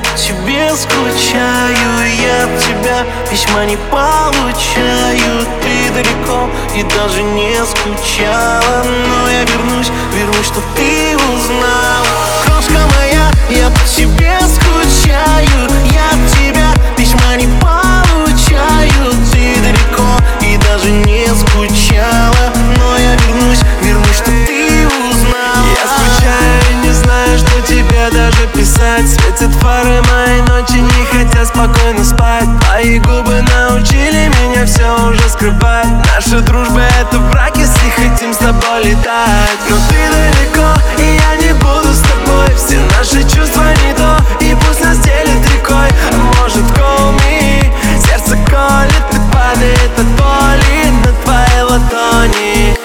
по тебе скучаю, я от тебя письма не получаю. Ты далеко и даже не скучала, но я вернусь, чтоб ты узнала. Крошка моя, я по тебе скучаю, я от тебя письма не получаю. Ты далеко и даже не скучала, но я вернусь, чтоб ты узнала. Я скучаю и не знаю, что тебе даже писать. Светят фары мои ночи, не хотят спокойно спать. Твои губы научили меня все уже скрывать. Наша дружба — это брак, если хотим с тобой летать. Но ты далеко, и я не буду с тобой. Все наши чувства не то, и пусть нас делит рекой. А может, call me, сердце колет и падает от боли на твоей ладони.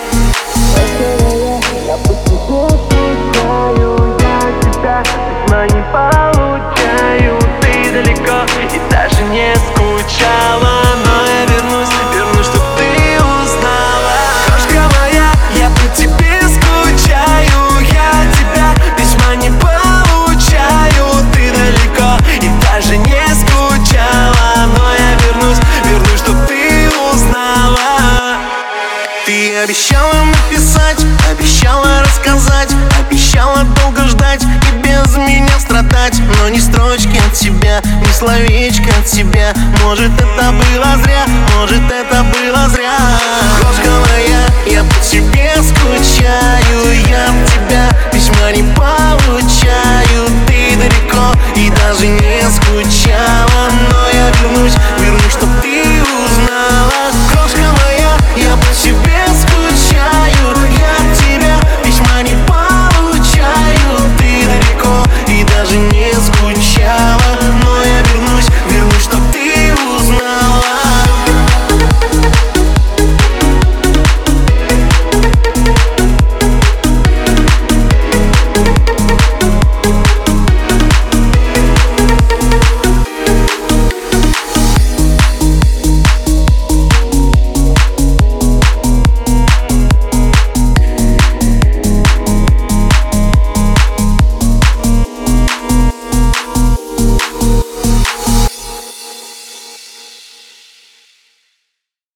Не получаю, ты далеко и даже не скучала, но я вернусь, чтоб ты узнала. Крошка моя, я по тебе скучаю, я от тебя письма не получаю. Ты далеко и даже не скучала, но я вернусь, чтоб ты узнала. Ты обещала написать, обещала рассказать, обещала долго ждать и без меня страдать. Но ни строчки от тебя, ни словечко от тебя. Может, это было зря, может, это было зря. Крошка моя, я по тебе скучаю, я от тебя письма не получаю.